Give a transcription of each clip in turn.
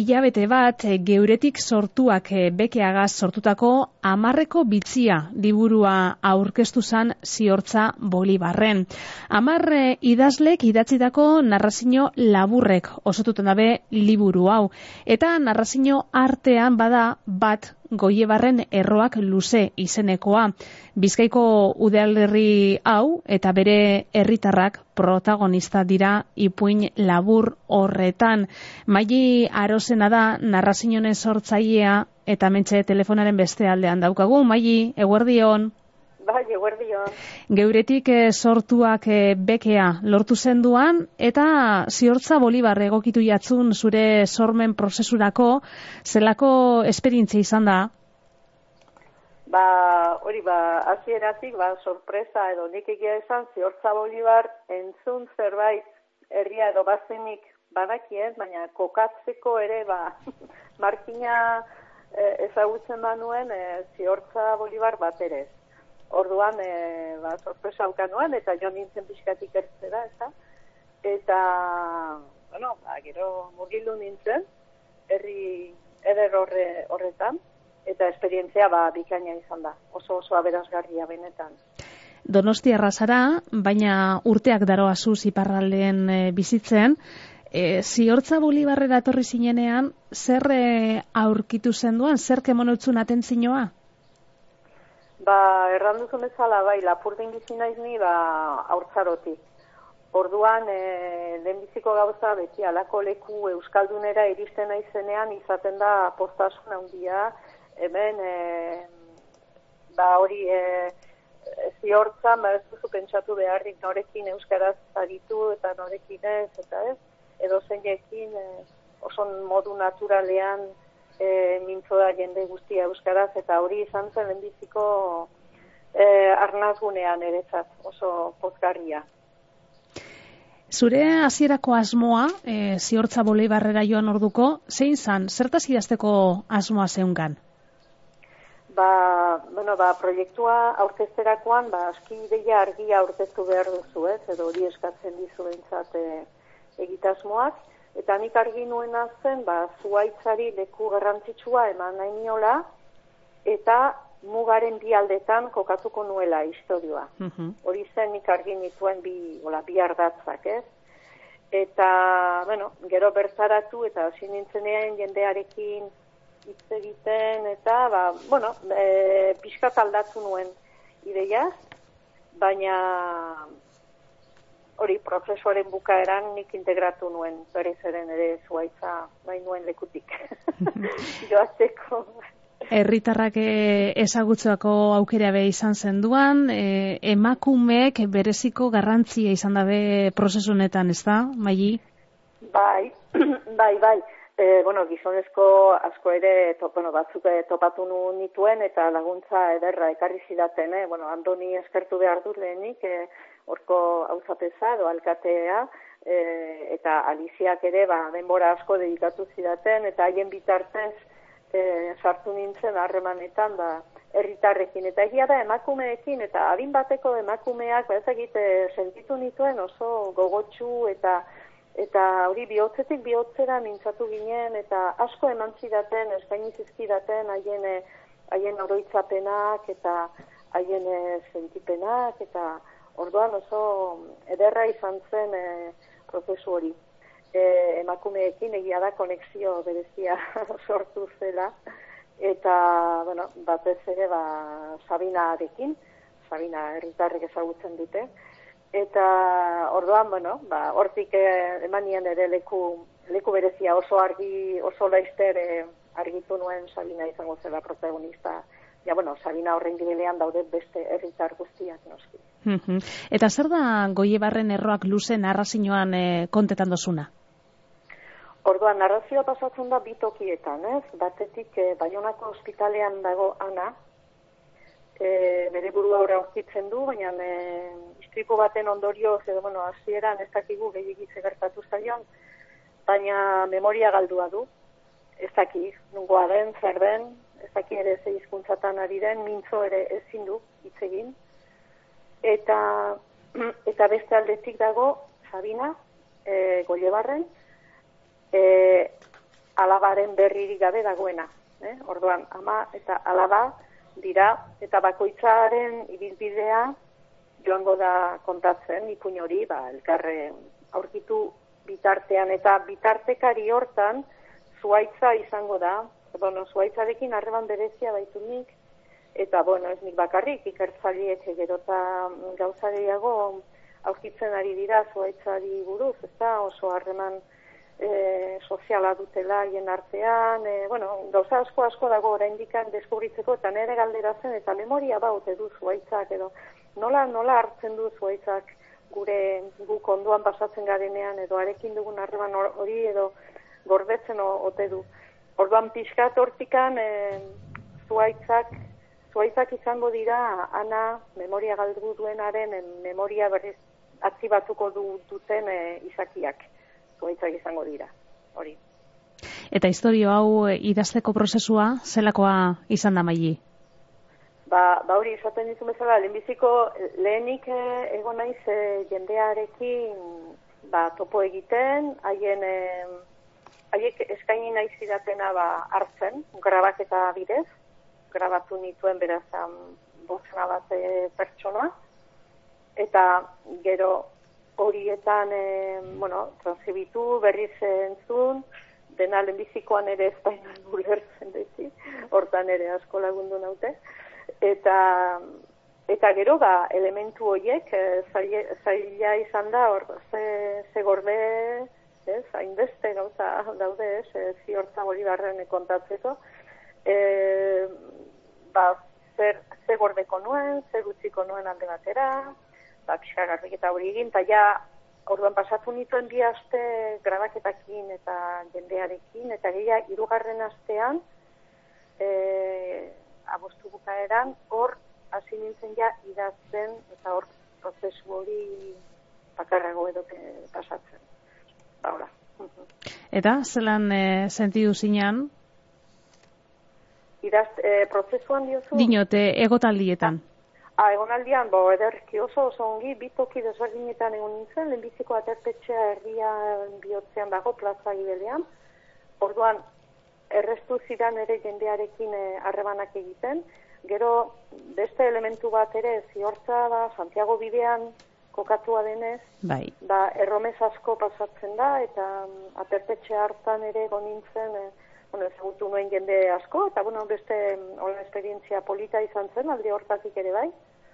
hilabete bat geuretik sortuak bekeagaz sortutako Amarreko bitzia liburua aurkeztu zan Ziortza Bolibarren. 10 idazlek idatzitako narrazio laburrek osotuten dabe liburu hau. Eta narrazio artean bada bat Goiebarren erroak luze izenekoa. Bizkaiko udalerri hau eta bere herritarrak protagonista dira ipuin labur horretan. Maili Arozena da narrazioen sortzailea eta hementxe telefonaren beste aldean daukagu. Maili, eguerdion. Bai, eguerdion. Geuretik sortuak bekea lortu zenduan eta Ziortza Bolibar egokitu jatzun zure sormen prozesurako, zelako esperientzia izan da? Hori, hasieratik, sorpresa edo nik egia esan, Ziortza Bolibar entzun zerbait herria edo bazenik badakien, baina kokatzeko ere, markina ezagutzen manuen Ziortza Bolibar bat ere. Orduan, sorpresa haukanuen, eta jo nintzen pixkatik ertzera, eta, gero mugildu nintzen, herri eder horretan, eta esperientzia bikaina izan da, oso aberasgarria benetan. Donostiarra zara, baina urteak daroazuz iparraldean bizitzen, Ziortza Bolibarrera etorri zinenean, zer aurkitu zenduan, zer kemonutzun atentzinoa? Erranduzun bezala, Lapurdin bizi naiz ni, haurtzarotik. Orduan, lehenbiziko gauza beti alako leku euskaldunera iristen naizenean izaten da postasun handia, hemen, hori, Ziortzan, ez duzu pentsatu beharrik norekin euskaraz aritu eta norekin ez, eta ez, edo zeinekin oso modu naturalean mintzo da jende guztia euskaraz, eta hori izan zen lehenbiziko arnazgunean eretzat, oso pozgarria. Zure hasierako asmoa, Ziortza Bolibarrera joan orduko, zein zan, zertaz idazteko asmoa zeungan? Proiektua aurkezterakoan, aski ideia argia aurkeztu behar duzu, edo hori eskatzen dizuentzat egitasmoak, eta nik argi nuena zen, zuhaitzari leku garrantzitsua eman nahi niola, eta mugaren bi aldetan kokatuko nuela historioa. Hori zen nik argi nituen bi ardatzak, ez? Eta, gero bertaratu eta hasi nintzenean jendearekin hitz egiten, eta, pixkat aldatu nuen ideia, baina hori prozesuaren bukaeran nik integratu nuen berez ere zuhaitza nahi nuen lekutik. Joatzeko. Herritarrak ezagutzuako aukera be izan zenduan, emakumeek bereziko garrantzia izan dabe prozesu honetan, ez da, Maili? Bai. Gizonezko asko ere, batzuk topatu nituen eta laguntza ederra ekarri zidaten, Andoni eskertu behar dut lehenik, horko auzapeza edo alkatea, eta Aliziak ere, denbora asko dedikatu zidaten, eta haien bitartez sartu nintzen harremanetan, herritarrekin, eta egia da emakumeekin, eta adin bateko emakumeak, sentitu nituen oso gogotsu, eta hori bihotzetik bihotzera mintzatu ginen, eta asko eman zidaten, eskaini zizkidaten haien oroitzapenak, eta haien sentipenak, eta orduan oso ederra izan zen prozesu hori. Emakumeekin egia da konexio berezia sortu zela, eta, batez ere, Sabinarekin, Sabina herritarrek ezagutzen dute, eta orduan, hortik emanien ere leku berezia oso argi, oso laizter argitu nuen Sabina izango zela protagonista. Sabina horren gibelean daude beste herritar guztiak noski. Eta zer da Goiebarren erroak luze narrazioan kontetan dozuna? Orduan, narrazioa pasatzen da bi tokietan, ez? Batetik, Baionako ospitalean dago Ana, bere burua aurkitzen du, baina istripu baten ondorioz, hasieran ez dakigu gehiagize gertatu zaion, baina memoria galdua du, ez daki, nungoa den, zer den, ez daki ere ze hizkuntzatan ari den, mintzo ere ezin du hitz egin, eta beste aldetik dago Sabina, Goiebarren, alabaren berririk gabe dagoena. Orduan, ama eta alaba dira, eta bakoitzaren ibilbidea joango da kontatzen, ipuin hori, elkarre aurkitu bitartean, eta bitartekari hortan zuhaitza izango da, zuhaitzarekin harreman berezia baitu nik, eta, ez nik bakarrik, ikertzaileek gerota gauza gehiago aurkitzen ari dira zuhaitzari buruz, ez da oso harreman soziala dutela hien artean, gauza asko dago oraindikan deskubritzeko, eta nire galdera zen, eta memoria baute du zuhaitzak, edo nola hartzen du zuhaitzak guk ondoan pasatzen garenean, edo arekin dugun harreman hori, edo gordetzen ote du. Orduan pixkat hortikan zuhaitzak izango dira ana memoria galdu duenaren memoria berriz aktibatuko duten izakiak. Zuhaitzak izango dira, hori. Eta historio hau idazteko prozesua zelakoa izan da Maili? Hori esaten dizu bezala, lehenik egon naiz jendearekin topo egiten, haiek eskaini nahi zidatena hartzen, grabaketa bidez, grabatu nituen beraz bozena bat pertsona, eta gero horietan, transkribitu, berriz entzun, dena lehenbizikoan ere ez baina ulertzen dezi, hortan ere asko lagundu naute, eta gero elementu horiek zaila izan da, ze gorde, hainbeste gauza daude, ziortza Bolibarren kontatzeko, zer gordeko nuen, zer utziko nuen alde batera, pixka garbiketa hori egin, eta orduan pasatu nituen 2 aste grabaketakin eta jendearekin, eta gehiago 3. astean, abuztu bukaeran, hor hasi nintzen idazten, eta hor prozesu hori bakarrago edo pasatzen. Hola. Eta, zelan sentidu zinean? Prozesuan diozu? Dinote, egotaldietan. Egonaldian, ederki oso ongi, 2 toki desberdinetan egon nintzen, lehenbiziko aterpetxea herria bihotzean dago, plaza Gibelean. Orduan, errestu zidan ere jendearekin harremanak egiten. Gero, beste elementu bat ere, ziortza Santiago bidean kokatua denez, erromez asko pasatzen da, eta aterpetxe hartan ere egon nintzen, ezagutu nuen jende asko, eta beste esperientzia polita izan zen, alde hortatik ere bai.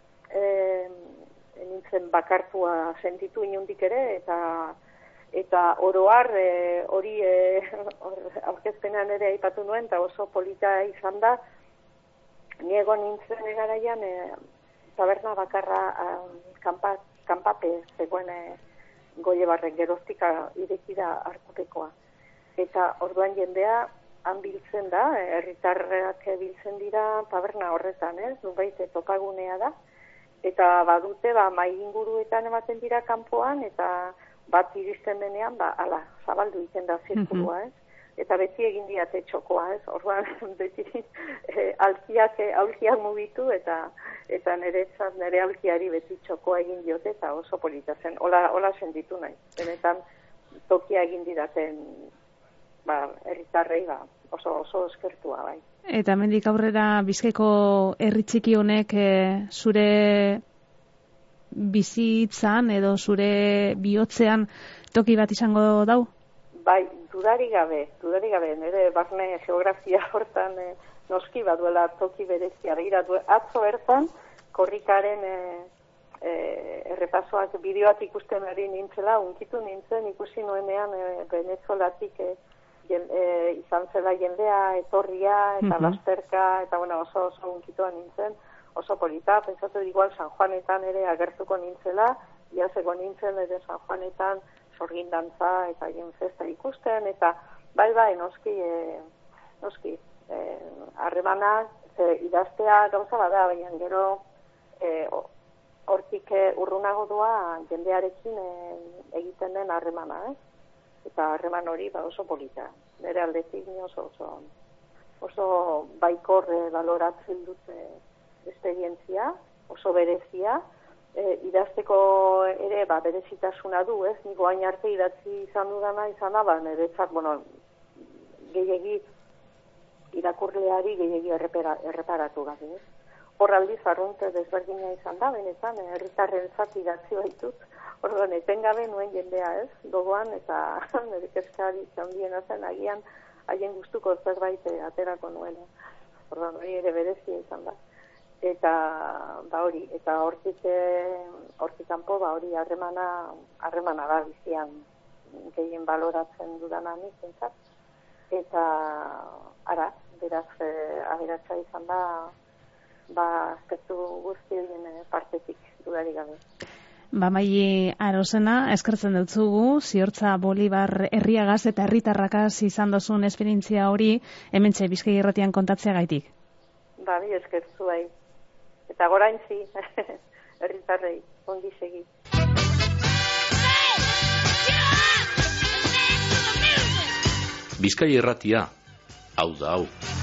Nintzen bakartua sentitu inundik ere, eta oroar hori aurkezpenean ere aipatu nuen, eta oso polita izan da, niego nintzen egaraian taberna bakarra kanpape zegoen Goiebarren geroztika irekida hartutekoa. Eta orduan jendea han biltzen da, herritarrak biltzen dira taberna horretan, nunbait topagunea da, eta badute mai inguruetan ematen dira kanpoan, eta bat iristen denean, zabaldu egiten da zirkulua, eta beti egin diate txokoa, orduan beti aulkiak mugitu, eta nire aulkiari beti txokoa egin diote, eta oso polita zen, hola sentitu nahi, benetan tokia egin didaten herritarrei oso eskertua bai. Eta hemendik aurrera Bizkaiko herri txiki honek zure bizitzan edo zure bihotzean toki bat izango dau? Bai, dudarik gabe, nire barne geografia hortan noski baduela toki berezia. Atzo bertan, korrikaren errepasoak bideoak ikusten ari nintzela, unkitu nintzen, ikusi nuenean Venezuelatik izan zela jendea, etorria, eta lasterka, eta oso unkituan nintzen, oso polita, pentsatu igual San Juanetan ere agertuko nintzela, iazeko nintzen ere San Juanetan sorgindantza eta jen festa ikusten, eta bai, noski, harremanak, idaztea gauza bada, baina gero hortik urrunago doa jendearekin egiten den harremana, eta harreman hori oso polita. Nire aldetik oso baikor baloratzen dut esperientzia, oso berezia, idazteko ere berezitasuna du, nik oain arte idatzi izan dudana izan da, niretzat, gehiegi irakurleari gehiegi erreparatu gabe. Hor aldiz arrunte desberdina izan da, benetan, herritarren zati idatzi baitut. Orduan, etengabe nuen jendea ez, gogoan, eta nire kezkari handiena zen, agian haien gustuko zerbait aterako nuela. Orduan, hori ere berezia izan da. Eta hori, eta hortik kanpo, hori harremana da bizian gehien baloratzen dudana nintzen. Eta, ara, beraz, aberatsa izan da, aspektu guzti horien partetik dudari gabe. Maili Arozena, eskertzen dutzugu, Ziortza Bolibar herriagaz eta herritarrakaz izan dozun esperientzia hori, hementxe Bizkai Irratian kontatzea gaitik. Bi eskertzu bai. Eta goraintzi, herritarrei, ongi segi. Bizkai Irratia, hau da hau.